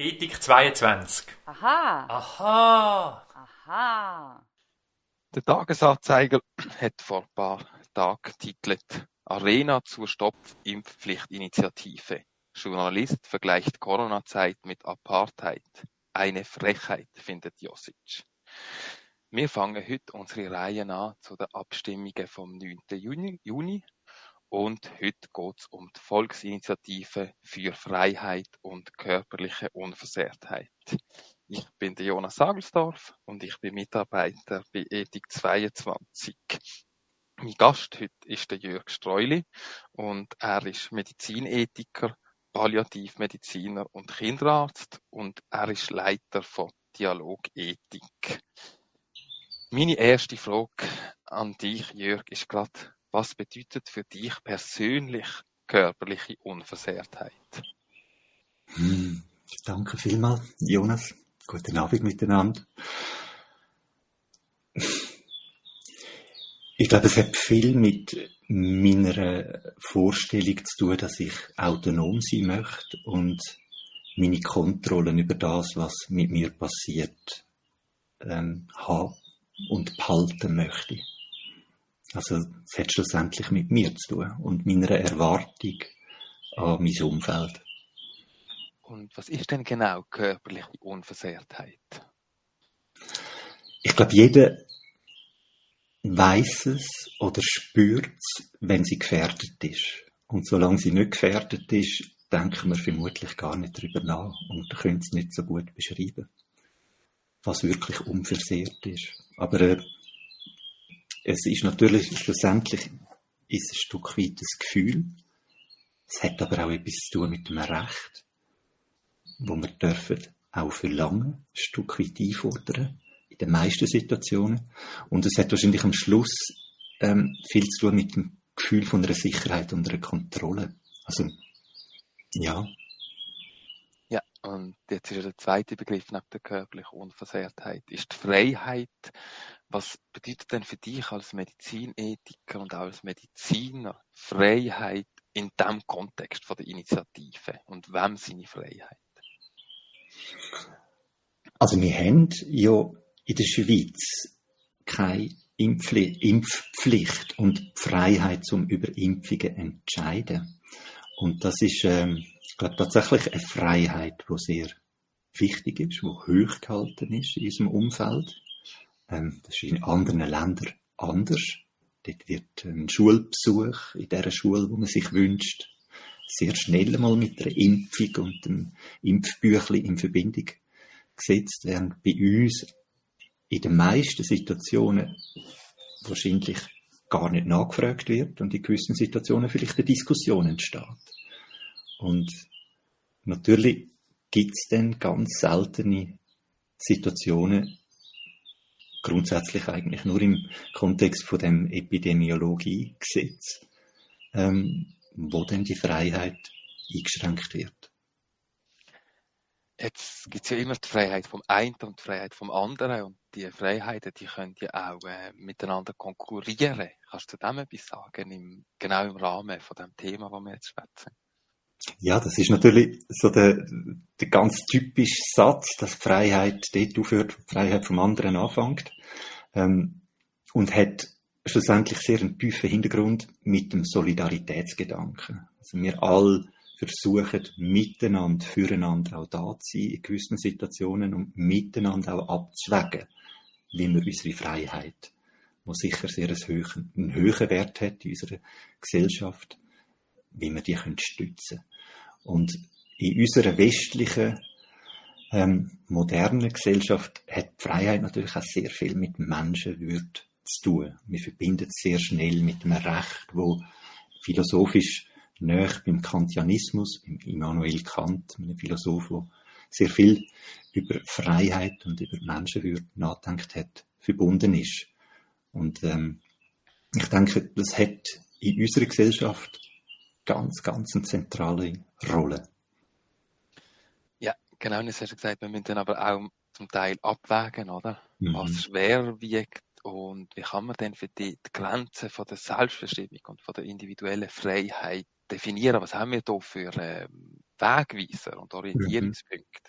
Ethik 22. Aha, Aha! aha. Der Tagesanzeiger hat vor ein paar Tagen getitelt Arena zur Stoppimpfpflichtinitiative. Journalist vergleicht Corona-Zeit mit Apartheid. Eine Frechheit, findet Josic. Wir fangen heute unsere Reihe an zu den Abstimmungen vom 9. Juni. Und heute geht es um die Volksinitiative für Freiheit und körperliche Unversehrtheit. Ich bin der Jonas Sagelsdorf und ich bin Mitarbeiter bei Ethik 22. Mein Gast heute ist der Jörg Streuli und er ist Medizinethiker, Palliativmediziner und Kinderarzt und er ist Leiter von Dialogethik. Meine erste Frage an dich, Jörg, ist gerade, was bedeutet für dich persönlich körperliche Unversehrtheit? Danke vielmals, Jonas. Guten Abend miteinander. Ich glaube, es hat viel mit meiner Vorstellung zu tun, dass ich autonom sein möchte und meine Kontrollen über das, was mit mir passiert, haben und behalten möchte. Also es hat schlussendlich mit mir zu tun und meiner Erwartung an mein Umfeld. Und was ist denn genau körperliche Unversehrtheit? Ich glaube, jeder weiß es oder spürt es, wenn sie gefährdet ist. Und solange sie nicht gefährdet ist, denken wir vermutlich gar nicht darüber nach und können es nicht so gut beschreiben, was wirklich unversehrt ist. Aber es ist natürlich schlussendlich ist ein Stück weit das Gefühl. Es hat aber auch etwas zu tun mit dem Recht, wo wir dürfen auch verlangen, ein Stück weit einfordern, in den meisten Situationen. Und es hat wahrscheinlich am Schluss viel zu tun mit dem Gefühl von einer Sicherheit und einer Kontrolle. Also, ja. Ja, und jetzt ist ja der zweite Begriff nach der körperlichen Unversehrtheit, ist die Freiheit. Was bedeutet denn für dich als Medizinethiker und auch als Mediziner Freiheit in diesem Kontext von der Initiative? Und wem seine Freiheit? Also wir haben ja in der Schweiz keine Impfpflicht und die Freiheit, um über Impfungen zu entscheiden. Und das ist, ich glaube, tatsächlich eine Freiheit, die sehr wichtig ist, die hochgehalten ist in unserem Umfeld. Das ist in anderen Ländern anders. Dort wird ein Schulbesuch in der Schule, wo man sich wünscht, sehr schnell mal mit einer Impfung und einem Impfbüchlein in Verbindung gesetzt, während bei uns in den meisten Situationen wahrscheinlich gar nicht nachgefragt wird und in gewissen Situationen vielleicht eine Diskussion entsteht. Und natürlich gibt es dann ganz seltene Situationen, grundsätzlich eigentlich nur im Kontext von dem Epidemiologiegesetz, wo dann die Freiheit eingeschränkt wird. Jetzt gibt es ja immer die Freiheit vom einen und die Freiheit vom anderen und die Freiheiten, die können ja auch miteinander konkurrieren. Kannst du dem etwas sagen, genau im Rahmen von dem Thema, das wir jetzt sprechen? Ja, das ist natürlich so der ganz typische Satz, dass die Freiheit dort aufhört, wo die Freiheit vom anderen anfängt, und hat schlussendlich sehr einen tiefen Hintergrund mit dem Solidaritätsgedanken. Also wir alle versuchen miteinander, füreinander auch da zu sein in gewissen Situationen und miteinander auch abzuwägen, wie wir unsere Freiheit, die sicher sehr einen hohen Wert hat in unserer Gesellschaft, wie wir die stützen können. Und in unserer westlichen, modernen Gesellschaft hat die Freiheit natürlich auch sehr viel mit Menschenwürde zu tun. Wir verbinden es sehr schnell mit einem Recht, wo philosophisch nahe beim Kantianismus, beim Immanuel Kant, einem Philosoph, der sehr viel über Freiheit und über Menschenwürde nachgedacht hat, verbunden ist. Und ich denke, das hat in unserer Gesellschaft ganz eine zentrale Rolle. Ja, genau, und jetzt hast du gesagt, wir müssen dann aber auch zum Teil abwägen, oder? Mhm. Was schwer wiegt und wie kann man denn für die Grenzen von der Selbstbestimmung und von der individuellen Freiheit definieren? Was haben wir da für Wegweiser und Orientierungspunkte?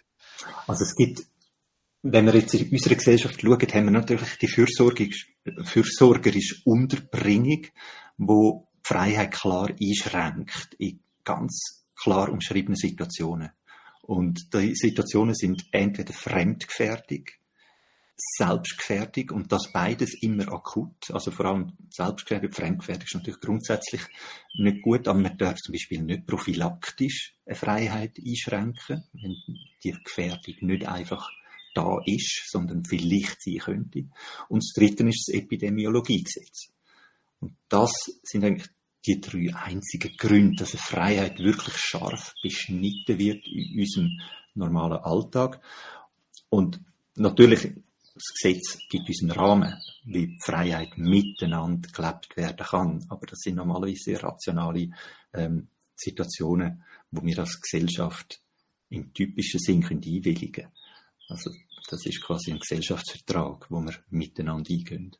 Also es gibt, wenn wir jetzt in unserer Gesellschaft schauen, haben wir natürlich die fürsorgerische Unterbringung, wo die Freiheit klar einschränkt in ganz klar umschriebenen Situationen. Und die Situationen sind entweder Fremdgefährdung, Selbstgefährdung und das beides immer akut. Also vor allem Selbstgefährdung, Fremdgefährdung ist natürlich grundsätzlich nicht gut, aber man darf zum Beispiel nicht prophylaktisch eine Freiheit einschränken, wenn die Gefährdung nicht einfach da ist, sondern vielleicht sein könnte. Und das Dritte ist das Epidemiologiegesetz. Und das sind eigentlich die 3 einzigen Gründe, dass eine Freiheit wirklich scharf beschnitten wird in unserem normalen Alltag. Und natürlich, das Gesetz gibt uns einen Rahmen, wie die Freiheit miteinander gelebt werden kann. Aber das sind normalerweise sehr rationale Situationen, wo wir als Gesellschaft im typischen Sinn einwilligen können. Also das ist quasi ein Gesellschaftsvertrag, wo wir miteinander eingehen.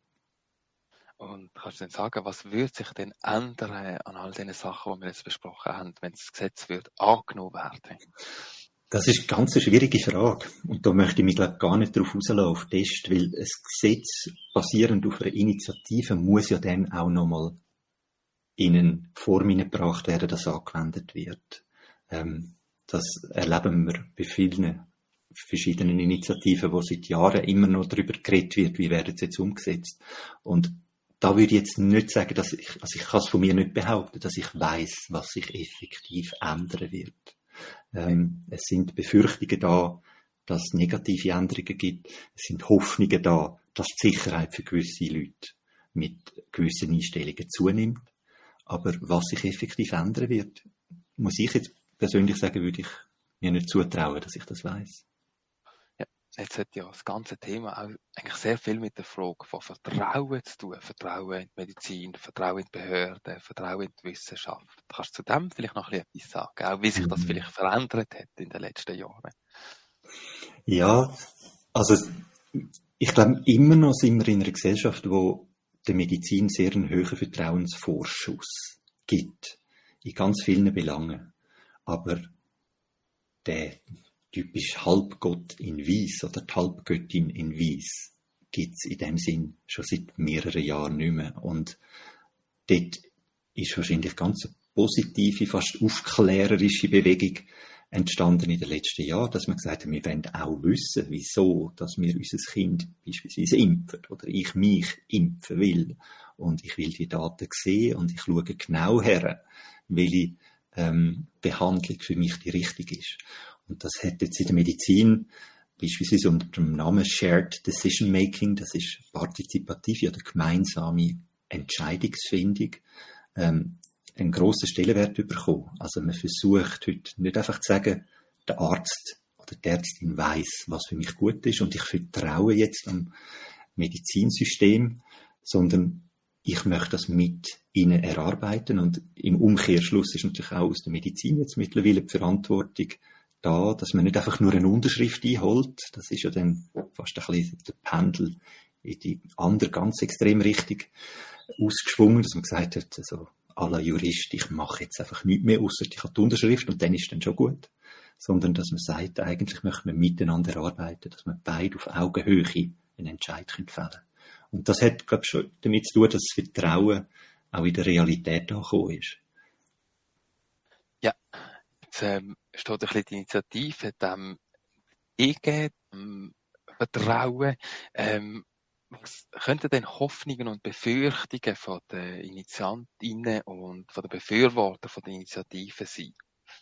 Und kannst du denn sagen, was würde sich denn ändern an all diesen Sachen, die wir jetzt besprochen haben, wenn das Gesetz wird angenommen werden? Das ist eine ganz schwierige Frage. Und da möchte ich mich, glaube ich, gar nicht drauf rauslassen, auf Test, weil ein Gesetz basierend auf einer Initiative muss ja dann auch nochmal in eine Form hineingebracht werden, dass angewendet wird. Das erleben wir bei vielen verschiedenen Initiativen, wo seit Jahren immer noch darüber geredet wird, wie werden sie jetzt umgesetzt. Und da würde ich jetzt nicht sagen, ich kann es von mir nicht behaupten, dass ich weiss, was sich effektiv ändern wird. Es sind Befürchtungen da, dass es negative Änderungen gibt. Es sind Hoffnungen da, dass die Sicherheit für gewisse Leute mit gewissen Einstellungen zunimmt. Aber was sich effektiv ändern wird, muss ich jetzt persönlich sagen, würde ich mir nicht zutrauen, dass ich das weiss. Jetzt hat ja das ganze Thema auch eigentlich sehr viel mit der Frage von Vertrauen zu tun. Vertrauen in die Medizin, Vertrauen in die Behörden, Vertrauen in die Wissenschaft. Kannst du zu dem vielleicht noch etwas sagen? Auch wie sich das vielleicht verändert hat in den letzten Jahren? Ja, also ich glaube, immer noch sind wir in einer Gesellschaft, wo der Medizin sehr einen hohen Vertrauensvorschuss gibt. In ganz vielen Belangen. Aber der typisch Halbgott in Weiss oder die Halbgöttin in Weiss gibt's in dem Sinn schon seit mehreren Jahren nicht mehr. Und dort ist wahrscheinlich ganz eine positive, fast aufklärerische Bewegung entstanden in den letzten Jahren, dass man gesagt hat, wir wollen auch wissen, wieso, dass wir unser Kind beispielsweise impfen oder ich mich impfen will. Und ich will die Daten sehen und ich schaue genau her, welche Behandlung für mich die richtige ist. Und das hat jetzt in der Medizin beispielsweise unter dem Namen Shared Decision Making, das ist partizipative oder gemeinsame Entscheidungsfindung, einen grossen Stellenwert bekommen. Also man versucht heute nicht einfach zu sagen, der Arzt oder die Ärztin weiss, was für mich gut ist und ich vertraue jetzt am Medizinsystem, sondern ich möchte das mit ihnen erarbeiten und im Umkehrschluss ist natürlich auch aus der Medizin jetzt mittlerweile die Verantwortung da, dass man nicht einfach nur eine Unterschrift einholt. Das ist ja dann fast ein bisschen der Pendel in die andere ganz extrem Richtung ausgeschwungen, dass man gesagt hat, also à la Jurist, ich mache jetzt einfach nichts mehr, ausser ich habe die Unterschrift und dann ist dann schon gut. Sondern dass man sagt, eigentlich möchte man miteinander arbeiten, dass man beide auf Augenhöhe einen Entscheid fällen können. Und das hat, glaube ich, schon damit zu tun, dass das Vertrauen auch in der Realität angekommen ist. Ja, jetzt steht ein bisschen die Initiative dem Vertrauen. Was könnten denn Hoffnungen und Befürchtungen von den Initiantinnen und von den Befürwortern von der Initiative sein?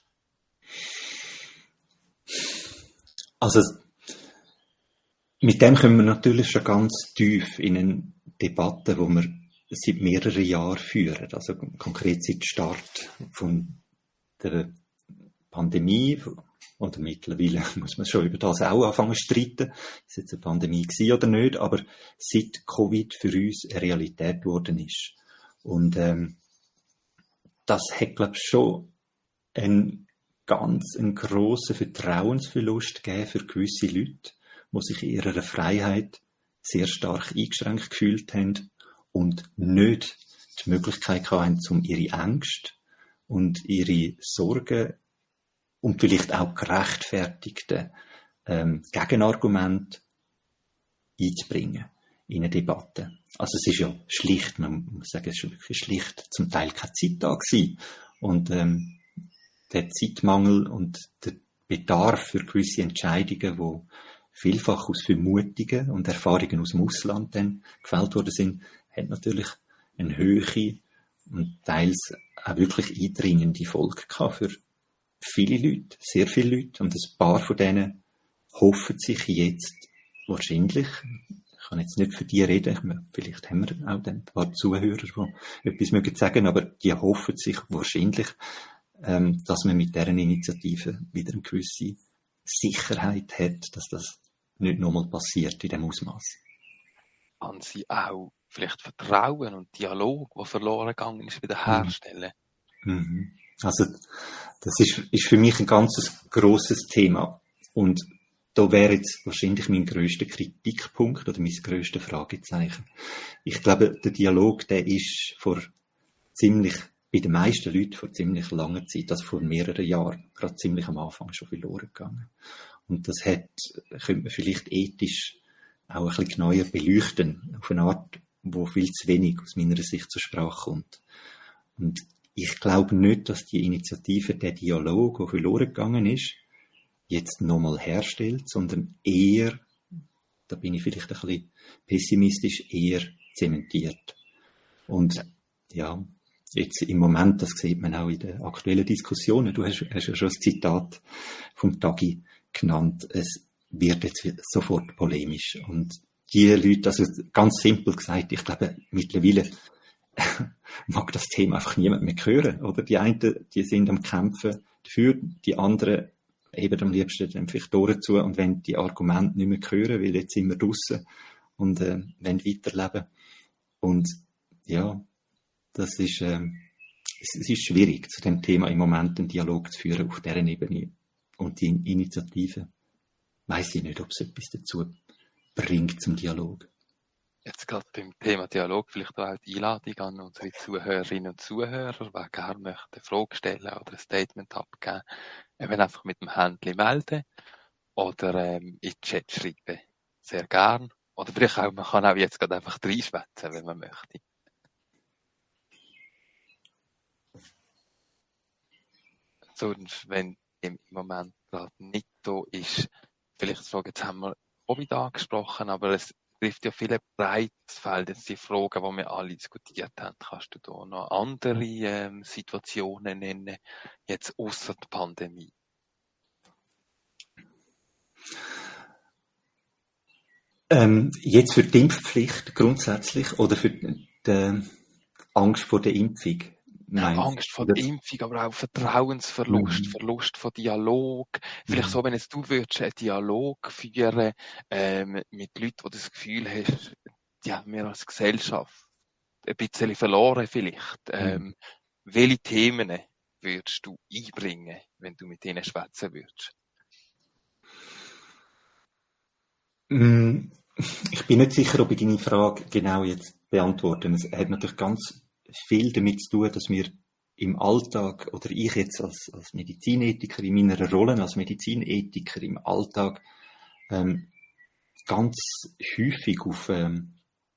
Also, mit dem kommen wir natürlich schon ganz tief in eine Debatte, die wir seit mehreren Jahren führen. Also konkret seit Start von der Pandemie, oder mittlerweile muss man schon über das auch anfangen zu streiten, ist jetzt eine Pandemie gewesen oder nicht, aber seit Covid für uns eine Realität geworden ist. Und das hat, glaube ich, schon einen grossen Vertrauensverlust gegeben für gewisse Leute, die sich in ihrer Freiheit sehr stark eingeschränkt gefühlt haben und nicht die Möglichkeit hatten, um ihre Ängste und ihre Sorgen und vielleicht auch gerechtfertigten Gegenargumente einzubringen in eine Debatte. Also es ist ja schlicht, man muss sagen, es ist wirklich schlicht zum Teil keine Zeit da gewesen. Und der Zeitmangel und der Bedarf für gewisse Entscheidungen, die vielfach aus Vermutungen und Erfahrungen aus dem Ausland dann gefällt worden sind, hat natürlich eine Höhe und teils auch wirklich eindringende Folge gehabt für viele Leute, sehr viele Leute. Und ein paar von denen hoffen sich jetzt wahrscheinlich, ich kann jetzt nicht für die reden, vielleicht haben wir auch ein paar Zuhörer, die etwas mögen sagen, aber die hoffen sich wahrscheinlich, dass man mit deren Initiative wieder eine gewisse Sicherheit hat, dass das nicht nochmal passiert in dem Ausmaß. Kann sie auch vielleicht Vertrauen und Dialog, der verloren gegangen ist, wieder herstellen? Mhm. Also das ist für mich ein ganz grosses Thema. Und da wäre jetzt wahrscheinlich mein grösster Kritikpunkt oder mein grösstes Fragezeichen. Ich glaube, der Dialog, der ist bei den meisten Leuten vor ziemlich langer Zeit, also vor mehreren Jahren, gerade ziemlich am Anfang schon verloren gegangen. Und das könnte man vielleicht ethisch auch ein bisschen genauer beleuchten, auf eine Art, wo viel zu wenig aus meiner Sicht zur Sprache kommt. Und ich glaube nicht, dass die Initiative, der Dialog, der verloren gegangen ist, jetzt nochmal herstellt, sondern eher, da bin ich vielleicht ein bisschen pessimistisch, eher zementiert. Und ja, jetzt im Moment, das sieht man auch in den aktuellen Diskussionen, du hast ja schon das Zitat vom Tagi genannt, es wird jetzt sofort polemisch. Und die Leute, also ganz simpel gesagt, ich glaube, mittlerweile mag das Thema einfach niemand mehr hören. Oder die einen, die sind am Kämpfen dafür, die anderen eben am liebsten dann vielleicht Tore zu und wenn die Argumente nicht mehr hören, weil jetzt sind wir draussen und wollen weiterleben. Und ja, das ist, es ist schwierig, zu dem Thema im Moment einen Dialog zu führen auf dieser Ebene. Und die Initiative, weiss ich nicht, ob es etwas dazu bringt zum Dialog. Jetzt gerade beim Thema Dialog vielleicht auch die Einladung an unsere Zuhörerinnen und Zuhörer, wer gerne möchte eine Frage stellen oder ein Statement abgeben, eben einfach mit dem Händchen melden oder in den Chat schreiben. Sehr gern. Oder vielleicht auch, man kann auch jetzt gerade einfach reinschwätzen, wenn man möchte. Sonst, wenn im Moment gerade nicht da ist, vielleicht sagen, jetzt haben wir Covid angesprochen, aber es trifft ja viele breites Feld, jetzt die Fragen, die wir alle diskutiert haben. Kannst du da noch andere Situationen nennen, jetzt ausser der Pandemie? Jetzt für die Impfpflicht grundsätzlich oder für die Angst vor der Impfung? Nein. Angst vor der Impfung, aber auch Vertrauensverlust, Verlust von Dialog. Vielleicht so, wenn jetzt du würdest einen Dialog führen mit Leuten, die das Gefühl hast, die haben wir als Gesellschaft ein bisschen verloren vielleicht. Welche Themen würdest du einbringen, wenn du mit denen schwätzen würdest? Ich bin nicht sicher, ob ich deine Frage genau jetzt beantworte. Es hat natürlich ganz viel damit zu tun, dass wir im Alltag, oder ich jetzt als Medizinethiker in meiner Rolle als Medizinethiker im Alltag ganz häufig auf ein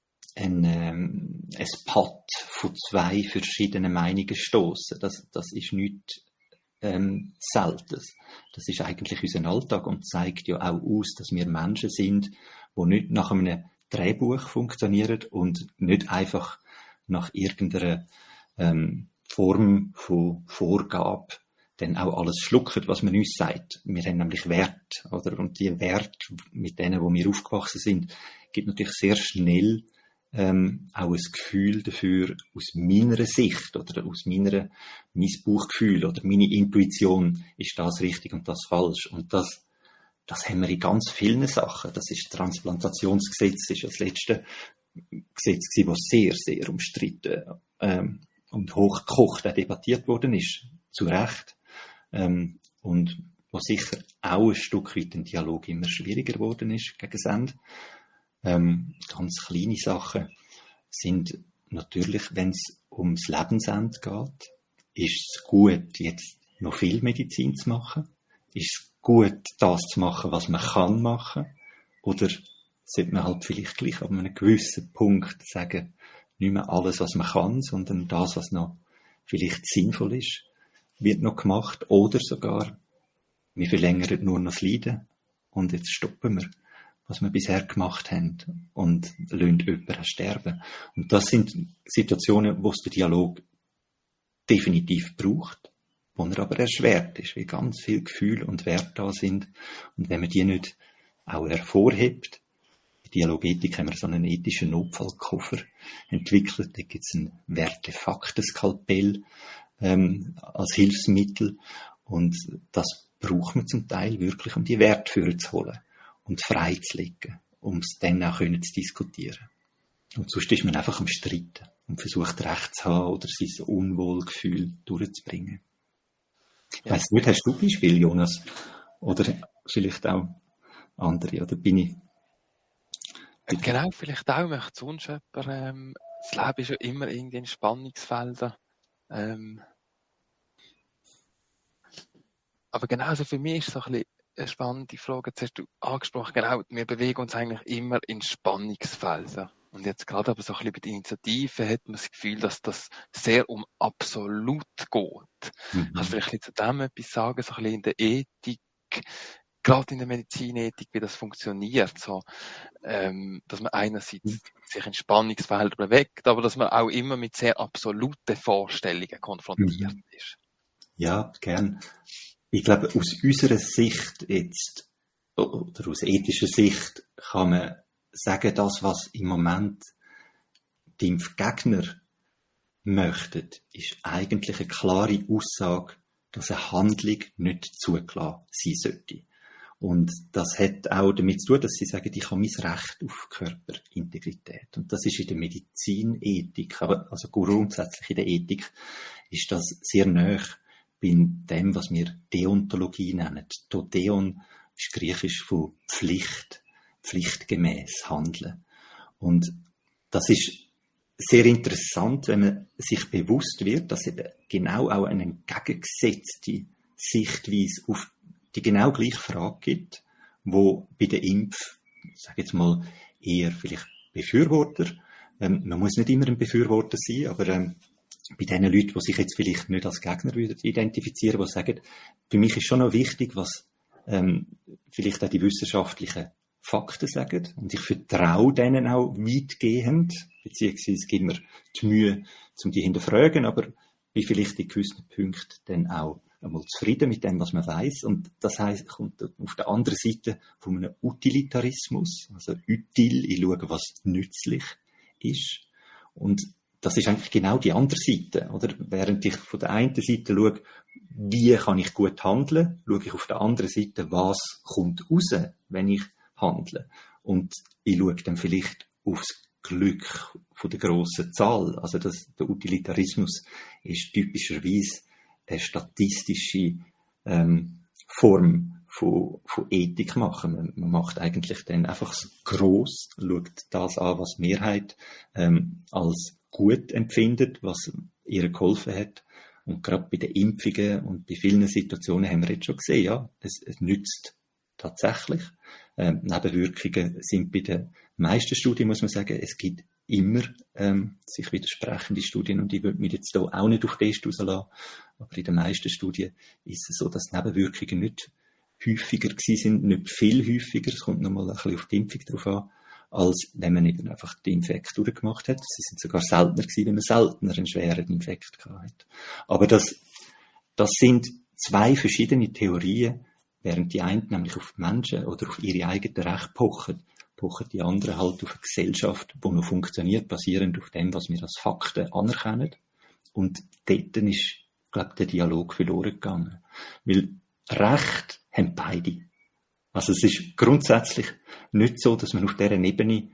Patt von zwei verschiedenen Meinungen stoßen. Das ist nichts Seltenes. Das ist eigentlich unser Alltag und zeigt ja auch aus, dass wir Menschen sind, die nicht nach einem Drehbuch funktionieren und nicht einfach nach irgendeiner Form von Vorgabe dann auch alles schlucken, was man uns sagt. Wir haben nämlich Werte, oder? Und die Werte, mit denen, wo wir aufgewachsen sind, gibt natürlich sehr schnell auch ein Gefühl dafür, aus meiner Sicht oder aus mein Bauchgefühl oder meine Intuition ist das richtig und das falsch. Und das haben wir in ganz vielen Sachen. Das ist das Transplantationsgesetz, ist das letzte Gesetz gewesen, das sehr, sehr umstritten und hochgekocht auch debattiert worden ist, zu Recht. Und wo sicher auch ein Stück weit ein Dialog immer schwieriger geworden ist gegen das Ende. Ganz kleine Sachen sind natürlich, wenn es ums Lebensende geht, ist es gut, jetzt noch viel Medizin zu machen. Ist es gut, das zu machen, was man kann machen? Oder sollte man halt vielleicht gleich an einem gewissen Punkt sagen, nicht mehr alles, was man kann, sondern das, was noch vielleicht sinnvoll ist, wird noch gemacht. Oder sogar, wir verlängern nur noch das Leiden und jetzt stoppen wir, was wir bisher gemacht haben und lassen jemanden sterben. Und das sind Situationen, wo es den Dialog definitiv braucht, wo er aber erschwert ist, weil ganz viele Gefühle und Werte da sind. Und wenn man die nicht auch hervorhebt, in Dialogethik haben wir so einen ethischen Notfallkoffer entwickelt, da gibt es ein Werte-Fakten-Skalpell als Hilfsmittel und das braucht man zum Teil wirklich, um die Wertführer zu holen und freizulegen, um es dann auch zu diskutieren. Und sonst ist man einfach am Streiten und versucht Recht zu haben oder sein Unwohlgefühl durchzubringen. Ich weiss nicht, hast du Beispiele, Jonas? Oder vielleicht auch andere? Oder bin ich? Genau, vielleicht auch. Möchte sonst jemand, das Leben ist ja immer irgendwie in Spannungsfeldern. Aber genauso für mich ist es so ein bisschen eine spannende Frage. Jetzt hast du angesprochen, genau, wir bewegen uns eigentlich immer in Spannungsfeldern. Und jetzt gerade aber so ein bisschen bei den Initiativen hat man das Gefühl, dass das sehr um absolut geht. Kannst du vielleicht zu dem etwas sagen, so ein bisschen in der Ethik, gerade in der Medizinethik, wie das funktioniert, so, dass man einerseits sich in Spannungsfeldern bewegt, aber dass man auch immer mit sehr absoluten Vorstellungen konfrontiert ist. Ja, gern. Ich glaube, aus unserer Sicht jetzt, oder aus ethischer Sicht, kann man sagen, das, was im Moment die Impfgegner möchten, ist eigentlich eine klare Aussage, dass eine Handlung nicht zugelassen sein sollte. Und das hat auch damit zu tun, dass sie sagen, ich habe mein Recht auf Körperintegrität. Und das ist in der Medizinethik, aber also grundsätzlich in der Ethik, ist das sehr nahe bei dem, was wir Deontologie nennen. To Deon ist griechisch von Pflicht, pflichtgemäß handeln. Und das ist sehr interessant, wenn man sich bewusst wird, dass es genau auch eine entgegengesetzte Sichtweise auf die genau gleiche Frage gibt, wo bei der ich sage jetzt mal, eher vielleicht Befürworter, man muss nicht immer ein Befürworter sein, aber bei den Leuten, die sich jetzt vielleicht nicht als Gegner identifizieren, die sagen, für mich ist schon noch wichtig, was vielleicht auch die wissenschaftlichen Fakten sagen. Und ich vertraue denen auch weitgehend, beziehungsweise gibt mir die Mühe, um die hinterfragen, aber bin vielleicht in gewissen Punkten dann auch einmal zufrieden mit dem, was man weiß. Und das heisst, kommt auf der anderen Seite von einem Utilitarismus, also util, ich schaue, was nützlich ist. Und das ist eigentlich genau die andere Seite, oder? Während ich von der einen Seite schaue, wie kann ich gut handeln, schaue ich auf der anderen Seite, was kommt raus, wenn ich handle. Und ich schaue dann vielleicht aufs Glück von der grossen Zahl. Also der Utilitarismus ist typischerweise eine statistische Form von Ethik machen. Man macht eigentlich dann einfach gross, schaut das an, was die Mehrheit als gut empfindet, was ihr geholfen hat. Und gerade bei den Impfungen und bei vielen Situationen haben wir jetzt schon gesehen, ja, es nützt tatsächlich. Nebenwirkungen sind bei den meisten Studien, muss man sagen, es gibt immer sich widersprechende Studien und ich würde mich jetzt hier auch nicht auf Test rauslassen, aber in den meisten Studien ist es so, dass Nebenwirkungen nicht häufiger gewesen sind, nicht viel häufiger, es kommt nochmal ein bisschen auf die Impfung drauf an, als wenn man eben einfach den Infekt durchgemacht hat. Sie sind sogar seltener gewesen, wenn man seltener einen schweren Infekt gehabt hat. Aber das sind zwei verschiedene Theorien, während die einen nämlich auf die Menschen oder auf ihre eigenen Rechte pochen die anderen halt auf eine Gesellschaft, die noch funktioniert, basierend auf dem, was wir als Fakten anerkennen. Und dort ist, glaube ich, der Dialog verloren gegangen. Weil Recht haben beide. Also es ist grundsätzlich nicht so, dass man auf dieser Ebene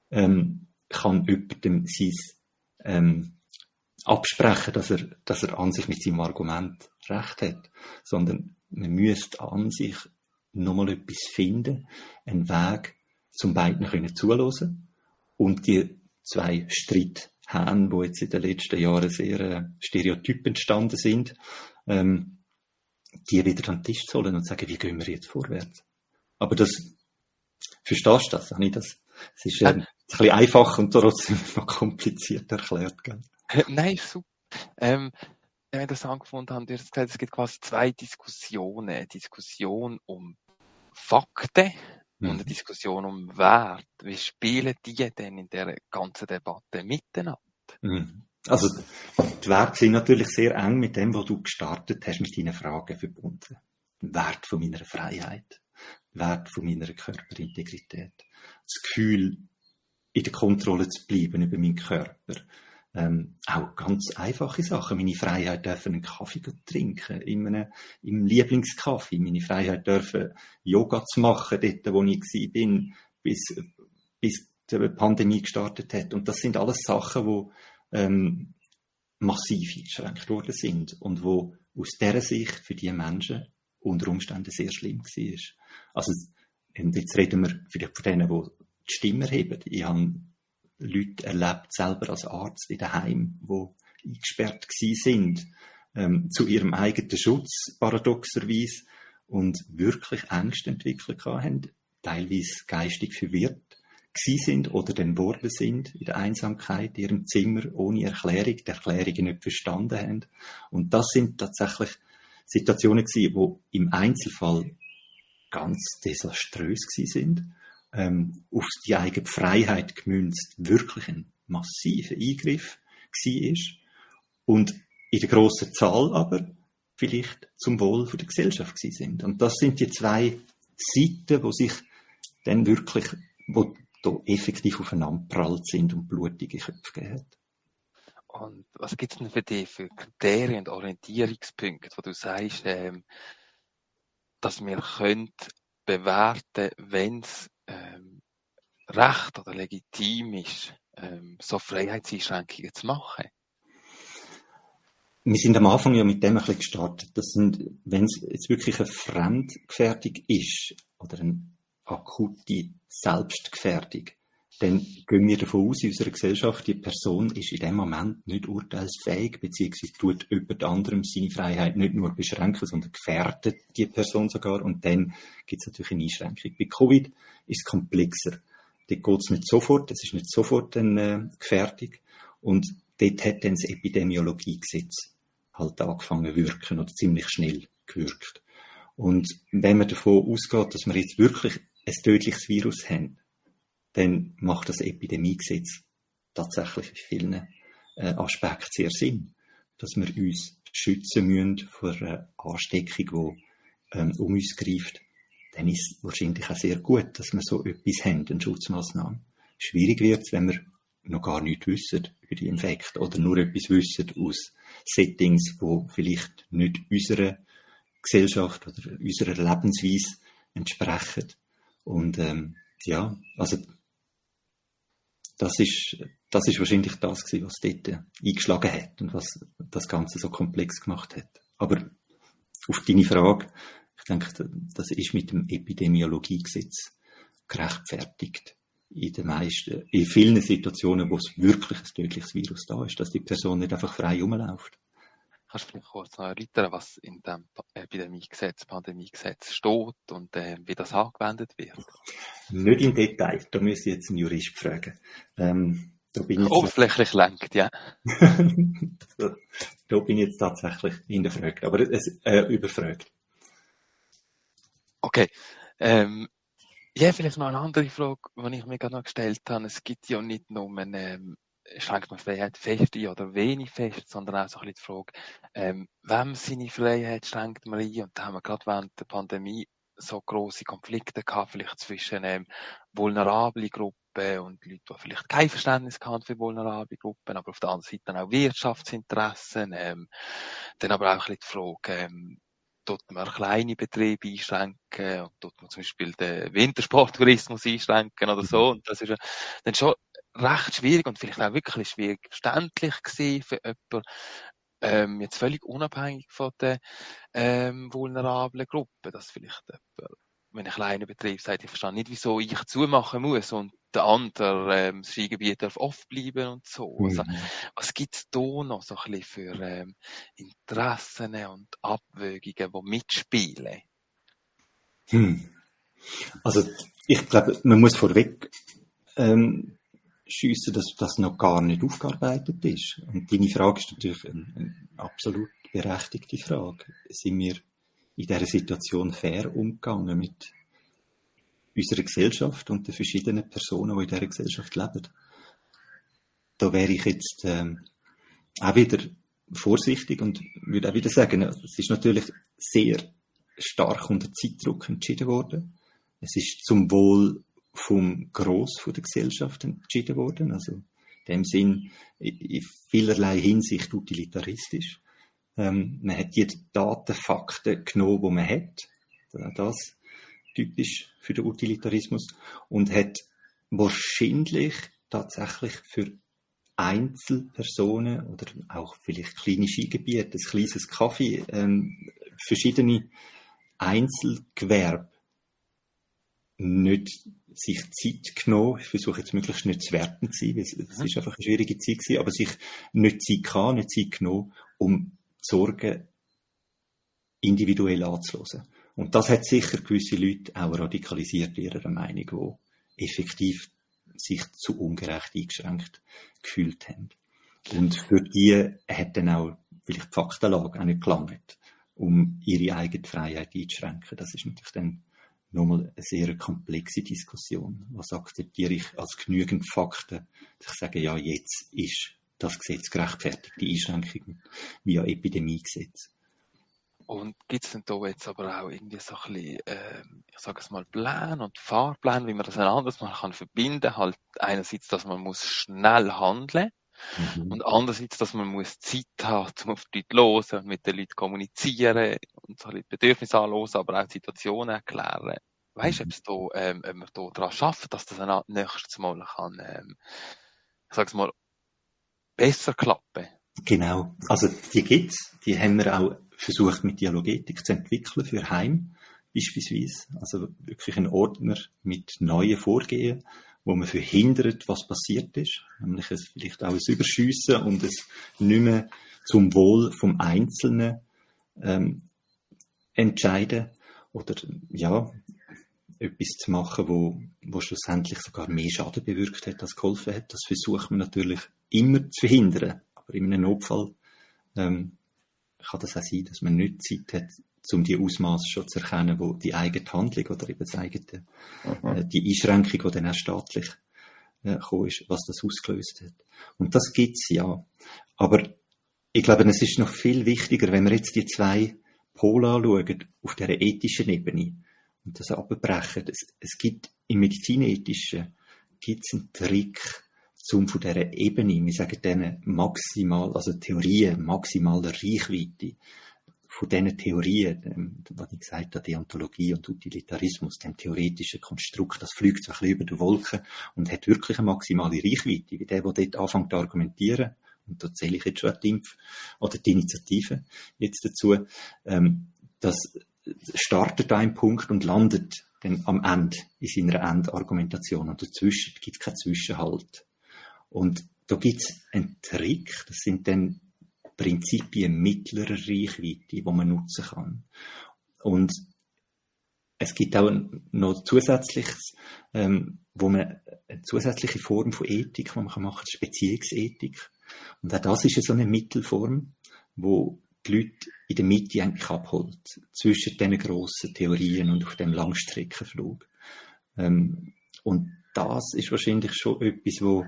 kann jemandem sein absprechen, dass er an sich mit seinem Argument Recht hat, sondern man müsste an sich nochmal etwas finden, einen Weg, zum beiden können zuhören und die zwei Streithähne, die jetzt in den letzten Jahren sehr stereotyp entstanden sind, die wieder an den Tisch zu holen und zu sagen, wie gehen wir jetzt vorwärts? Aber das, verstehst du das? Habe ich das? Es ist ein bisschen einfach und trotzdem noch kompliziert erklärt, gell? Nein, super. Wenn ich das angefunden habe, du hast gesagt, es gibt quasi zwei Diskussionen. Eine Diskussion um Fakten und eine Diskussion um Wert. Wie spielen die denn in dieser ganzen Debatte miteinander? Also, die Werte sind natürlich sehr eng mit dem, was du gestartet hast, mit deinen Fragen verbunden. Wert von meiner Freiheit, Wert von meiner Körperintegrität, das Gefühl, in der Kontrolle zu bleiben über meinen Körper. Auch ganz einfache Sachen. Meine Freiheit dürfen einen Kaffee trinken, im Lieblingskaffee. Meine Freiheit dürfen Yoga zu machen, dort, wo ich war, bis die Pandemie gestartet hat. Und das sind alles Sachen, die massiv eingeschränkt worden sind und wo aus dieser Sicht für die Menschen unter Umständen sehr schlimm war. Also, jetzt reden wir vielleicht von denen, die die Stimme erheben. Ich habe Leute erlebt, selber als Arzt in daheim, die eingesperrt sind, zu ihrem eigenen Schutz, paradoxerweise, und wirklich Ängste entwickelt haben, teilweise geistig verwirrt sind oder dann geworden sind in der Einsamkeit, in ihrem Zimmer, ohne Erklärung, die Erklärungen nicht verstanden haben. Und das sind tatsächlich Situationen gewesen, die im Einzelfall ganz desaströs gewesen sind, auf die eigene Freiheit gemünzt, wirklich ein massiver Eingriff war und in der grossen Zahl aber vielleicht zum Wohl der Gesellschaft gewesen sind. Und das sind die zwei Seiten, die sich dann wirklich, wo da effektiv aufeinander prallt sind und blutige Köpfe gegeben hat. Und was gibt es denn für dich für Kriterien und Orientierungspunkte, wo du sagst, dass wir können bewerten, wenn es recht oder legitim ist, so Freiheitseinschränkungen zu machen? Wir sind am Anfang ja mit dem ein bisschen gestartet. Das sind, wenn es jetzt wirklich eine Fremdgefährdung ist oder eine akute Selbstgefährdung, dann gehen wir davon aus, in unserer Gesellschaft, die Person ist in dem Moment nicht urteilsfähig, beziehungsweise tut jemand anderem seine Freiheit nicht nur beschränken, sondern gefährdet die Person sogar. Und dann gibt es natürlich eine Einschränkung. Bei Covid ist es komplexer. Dort geht es nicht sofort, es ist nicht sofort eine Gefährdung. Und dort hat dann das Epidemiologiegesetz halt angefangen zu wirken oder ziemlich schnell gewirkt. Und wenn man davon ausgeht, dass wir jetzt wirklich ein tödliches Virus haben, dann macht das Epidemiegesetz tatsächlich in vielen Aspekten sehr Sinn, dass wir uns schützen müssen vor einer Ansteckung, die um uns greift. Dann ist es wahrscheinlich auch sehr gut, dass wir so etwas haben, eine Schutzmaßnahme. Schwierig wird es, wenn wir noch gar nichts wissen über die Infekte oder nur etwas wissen aus Settings, die vielleicht nicht unserer Gesellschaft oder unserer Lebensweise entsprechen. Und ja, also das ist wahrscheinlich das gewesen, was dort eingeschlagen hat und was das Ganze so komplex gemacht hat. Aber auf deine Frage, ich denke, das ist mit dem Epidemiologiegesetz gerechtfertigt. In vielen Situationen, wo es wirklich ein tödliches Virus da ist, dass die Person nicht einfach frei rumläuft. Kannst du vielleicht kurz noch erläutern, was in dem Pandemiegesetz steht und wie das angewendet wird? Nicht im Detail, da müsste ich jetzt einen Jurist fragen. Oberflächlich lenkt, ja. Da bin ich jetzt tatsächlich hinterfragt, aber überfragt. Okay. Ja, vielleicht noch eine andere Frage, die ich mir gerade noch gestellt habe. Es gibt ja nicht nur schränkt man Freiheit fest ein oder wenig fest, sondern auch so ein bisschen die Frage, wem seine Freiheit schränkt man ein? Und da haben wir gerade während der Pandemie so grosse Konflikte gehabt, vielleicht zwischen vulnerablen Gruppen und Leuten, die vielleicht kein Verständnis hatten für vulnerable Gruppen, aber auf der anderen Seite dann auch Wirtschaftsinteressen, dann aber auch ein bisschen die Frage, tut man kleine Betriebe einschränken und tut man zum Beispiel den Wintersporttourismus einschränken oder so. Und das ist ja dann schon recht schwierig und vielleicht auch wirklich schwierig verständlich gewesen für jemanden, jetzt völlig unabhängig von der vulnerablen Gruppe, dass vielleicht jemand, wenn ein kleiner Betrieb sagt, ich verstehe nicht, wieso ich zumachen muss und der andere das Skigebiet darf oft bleiben und so. Also, Mhm. was gibt's da noch so ein bisschen für Interessen und Abwägungen, die mitspielen? Also ich glaube, man muss vorweg schiessen, dass das noch gar nicht aufgearbeitet ist. Und deine Frage ist natürlich eine absolut berechtigte Frage. Sind wir in dieser Situation fair umgegangen mit unserer Gesellschaft und den verschiedenen Personen, die in dieser Gesellschaft leben? Da wäre ich jetzt auch wieder vorsichtig und würde auch wieder sagen, es ist natürlich sehr stark unter Zeitdruck entschieden worden. Es ist zum Wohl vom Gross von der Gesellschaft entschieden worden, also in dem Sinn in vielerlei Hinsicht utilitaristisch. Man hat die Daten, Fakten genommen, die man hat, das typisch für den Utilitarismus, und hat wahrscheinlich tatsächlich für Einzelpersonen oder auch vielleicht kleine Skigebiete, ein kleines Kaffee, verschiedene Einzelgewerbe nicht sich Zeit genommen, ich versuche jetzt möglichst nicht zu werten zu sein, weil es ist einfach eine schwierige Zeit gewesen, aber sich nicht Zeit genommen, um die Sorgen individuell anzuhören. Und das hat sicher gewisse Leute auch radikalisiert in ihrer Meinung, die effektiv sich zu ungerecht eingeschränkt gefühlt haben. Und für die hat dann auch vielleicht die Faktenlage auch nicht gelangt, um ihre eigene Freiheit einzuschränken. Das ist natürlich dann nochmal eine sehr komplexe Diskussion. Was akzeptiere ich als genügend Fakten, dass ich sage, ja, jetzt ist das Gesetz gerechtfertigt, die Einschränkungen via Epidemiegesetz. Und gibt's denn da jetzt aber auch irgendwie so ein bisschen, ich sage es mal, Pläne und Fahrpläne, wie man das anders mal kann verbinden? Halt einerseits, dass man muss schnell handeln und andererseits, dass man muss Zeit haben, um auf die Leute hören und mit den Leuten kommunizieren und so ein bisschen die Bedürfnisse anhören, aber auch die Situationen erklären. Weisst du, ob man da dran schafft, dass das dann nächstes Mal kann, ich sage es mal, besser klappen? Genau. Also, die gibt's. Die haben wir auch versucht, mit Dialogetik zu entwickeln für Heim, beispielsweise. Also, wirklich ein Ordner mit neuen Vorgehen, wo man verhindert, was passiert ist. Nämlich vielleicht auch ein Überschiessen und es nicht mehr zum Wohl vom Einzelnen, entscheiden. Oder, ja, etwas zu machen, wo schlussendlich sogar mehr Schaden bewirkt hat, als geholfen hat. Das versucht man natürlich immer zu verhindern. Aber in einem Notfall kann das auch sein, dass man nicht Zeit hat, um die Ausmaße schon zu erkennen, wo die eigene Handlung oder eben das eigene, die Einschränkung, die dann auch staatlich gekommen ist, was das ausgelöst hat. Und das gibt's ja. Aber ich glaube, es ist noch viel wichtiger, wenn wir jetzt die zwei Pole anschauen, auf dieser ethischen Ebene, und das abbrechen. Es gibt im Medizinethischen einen Trick, um von dieser Ebene, wir sagen denen maximal, also Theorien, maximaler Reichweite, von diesen Theorien, was ich gesagt habe, Deontologie und Utilitarismus, dem theoretischen Konstrukt, das fliegt so ein bisschen über die Wolken und hat wirklich eine maximale Reichweite, wie der dort anfängt zu argumentieren. Und da zähle ich jetzt schon die Initiative jetzt dazu, das startet ein Punkt und landet dann am Ende in seiner Endargumentation. Und dazwischen gibt es keinen Zwischenhalt. Und da gibt es einen Trick, das sind dann Prinzipien mittlerer Reichweite, die man nutzen kann. Und es gibt auch noch zusätzliches, wo man eine zusätzliche Form von Ethik, die man machen kann, das ist Beziehungsethik. Und auch das ist so eine Mittelform, wo die Leute in der Mitte eigentlich abholt, zwischen diesen grossen Theorien und auf dem Langstreckenflug. Und das ist wahrscheinlich schon etwas, wo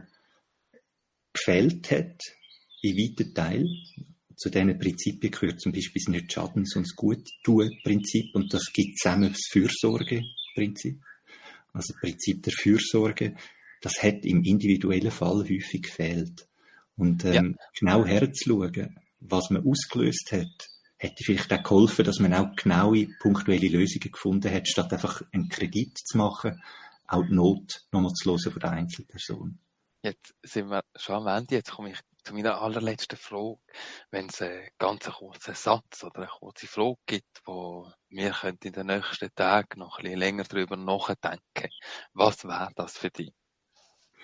gefehlt hat, in weiten Teil. Zu diesen Prinzipien gehört zum Beispiel das Nicht-Schadens- und das Gut-Tun-Prinzip, und das gibt zusammen das Fürsorge-Prinzip. Also das Prinzip der Fürsorge, das hat im individuellen Fall häufig gefehlt. Und genau herzuschauen, was man ausgelöst hat, hätte vielleicht auch geholfen, dass man auch genaue, punktuelle Lösungen gefunden hat, statt einfach einen Kredit zu machen, auch die Not nochmal zu hören von der Einzelperson. Jetzt sind wir schon am Ende. Jetzt komme ich zu meiner allerletzten Frage. Wenn es einen ganz kurzen Satz oder eine kurze Frage gibt, wo wir in den nächsten Tagen noch ein bisschen länger darüber nachdenken, was wäre das für dich?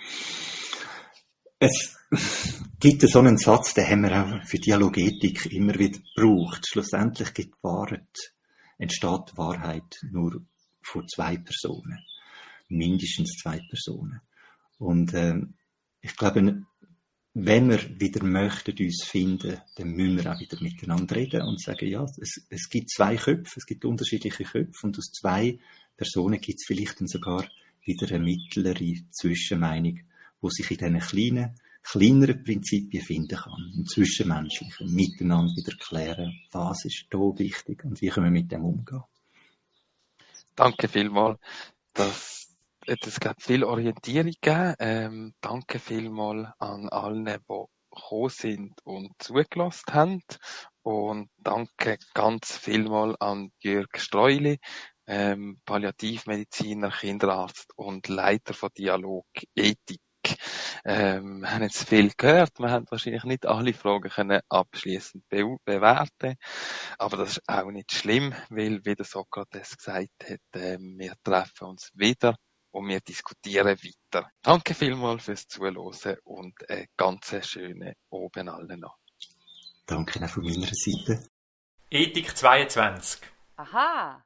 Es gibt so einen Satz, den haben wir auch für Dialogethik immer wieder gebraucht. Schlussendlich entsteht Wahrheit nur von zwei Personen. Mindestens zwei Personen. Und ich glaube, wenn wir wieder möchten uns finden, dann müssen wir auch wieder miteinander reden und sagen, ja, es gibt zwei Köpfe, es gibt unterschiedliche Köpfe und aus zwei Personen gibt es vielleicht dann sogar wieder eine mittlere Zwischenmeinung, wo sich in diesen kleineren Prinzipien finden kann, im Zwischenmenschlichen, miteinander wieder klären, was ist da wichtig und wie können wir mit dem umgehen. Danke vielmals. Das hat viel Orientierung gegeben. Danke vielmals an alle, die gekommen sind und zugelassen haben. Und danke ganz vielmals an Jörg Streuli, Palliativmediziner, Kinderarzt und Leiter von Dialog Ethik. Wir haben jetzt viel gehört. Wir haben wahrscheinlich nicht alle Fragen können abschliessend bewerten, aber das ist auch nicht schlimm, weil, wie der Sokrates gesagt hat, wir treffen uns wieder und wir diskutieren weiter. Danke vielmals fürs Zuhören und einen ganz schönen Abend allen noch. Danke auch von meiner Seite. Ethik 22. Aha.